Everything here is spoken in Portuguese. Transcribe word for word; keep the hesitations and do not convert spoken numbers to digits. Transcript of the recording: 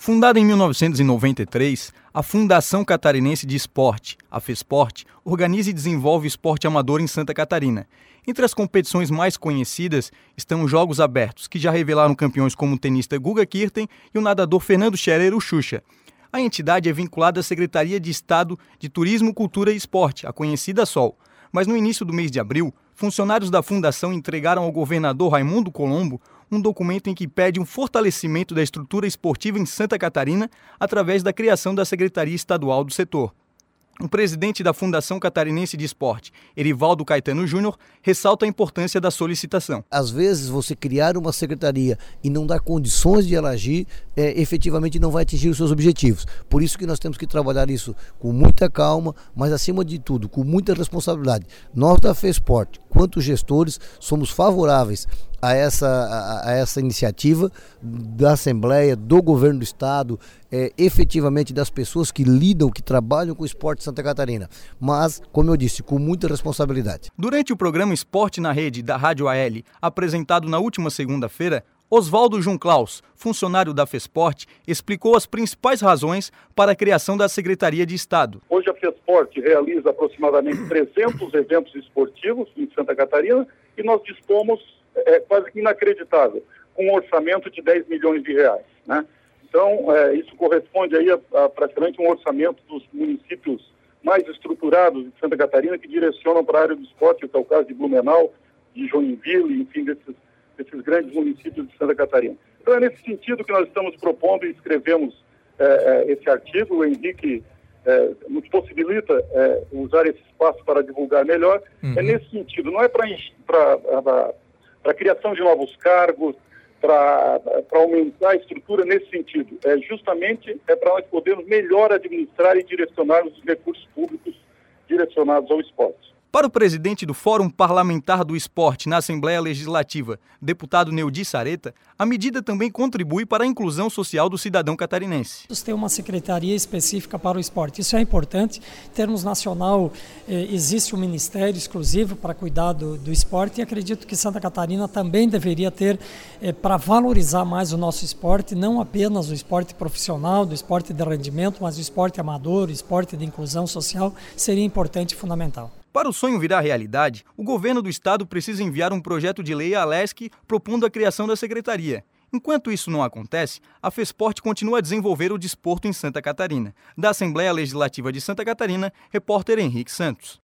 Fundada em mil novecentos e noventa e três, a Fundação Catarinense de Esporte, a FESPORT, organiza e desenvolve esporte amador em Santa Catarina. Entre as competições mais conhecidas estão os Jogos Abertos, que já revelaram campeões como o tenista Guga Kirten e o nadador Fernando Scherer, o Xuxa. A entidade é vinculada à Secretaria de Estado de Turismo, Cultura e Esporte, a conhecida SOL. Mas no início do mês de abril, funcionários da fundação entregaram ao governador Raimundo Colombo um documento em que pede um fortalecimento da estrutura esportiva em Santa Catarina através da criação da Secretaria Estadual do setor. O presidente da Fundação Catarinense de Esporte, Erivaldo Caetano Júnior, ressalta a importância da solicitação. Às vezes você criar uma secretaria e não dar condições de ela agir, é, efetivamente não vai atingir os seus objetivos. Por isso que nós temos que trabalhar isso com muita calma, mas acima de tudo, com muita responsabilidade. Nós da FESPORT, quanto gestores, somos favoráveis a essa, a, a essa iniciativa da Assembleia, do Governo do Estado, é, efetivamente das pessoas que lidam, que trabalham com o esporte em Santa Catarina. Mas, como eu disse, com muita responsabilidade. Durante o programa Esporte na Rede da Rádio A L, apresentado na última segunda-feira, Oswaldo Junclaus, funcionário da FESPORT, explicou as principais razões para a criação da Secretaria de Estado. Hoje a FESPORT realiza aproximadamente trezentos eventos esportivos em Santa Catarina e nós dispomos, é quase inacreditável, com um orçamento de dez milhões de reais, né? Então, é, isso corresponde aí a, a praticamente um orçamento dos municípios mais estruturados de Santa Catarina que direcionam para a área do esporte, que é o caso de Blumenau, de Joinville, enfim, desses, desses grandes municípios de Santa Catarina. Então, é nesse sentido que nós estamos propondo e escrevemos é, é, esse artigo. O Henrique é, nos possibilita é, usar esse espaço para divulgar melhor. Uhum. É nesse sentido, não é para a criação de novos cargos, para aumentar a estrutura nesse sentido. É justamente é para nós podermos melhor administrar e direcionar os recursos públicos direcionados ao esporte. Para o presidente do Fórum Parlamentar do Esporte na Assembleia Legislativa, deputado Neudi Sareta, a medida também contribui para a inclusão social do cidadão catarinense. Tem uma secretaria específica para o esporte. Isso é importante. Em termos nacional, eh, existe um ministério exclusivo para cuidar do, do esporte e acredito que Santa Catarina também deveria ter eh, para valorizar mais o nosso esporte, não apenas o esporte profissional, do esporte de rendimento, mas o esporte amador, o esporte de inclusão social, seria importante e fundamental. Para o sonho virar realidade, o governo do estado precisa enviar um projeto de lei à Alesc propondo a criação da secretaria. Enquanto isso não acontece, a FESPORT continua a desenvolver o desporto em Santa Catarina. Da Assembleia Legislativa de Santa Catarina, repórter Henrique Santos.